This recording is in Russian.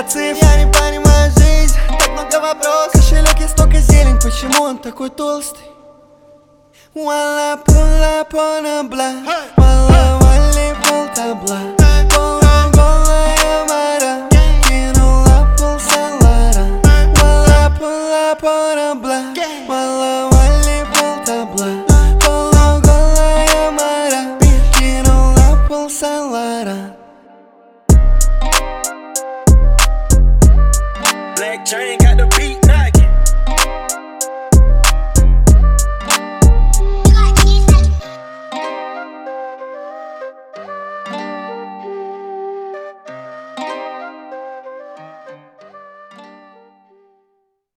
цифр. Я не понимаю жизнь, так много вопросов. Кошелек есть столько зелень, почему он такой толстый? Walla pull up on a block, walla wally pull tabla.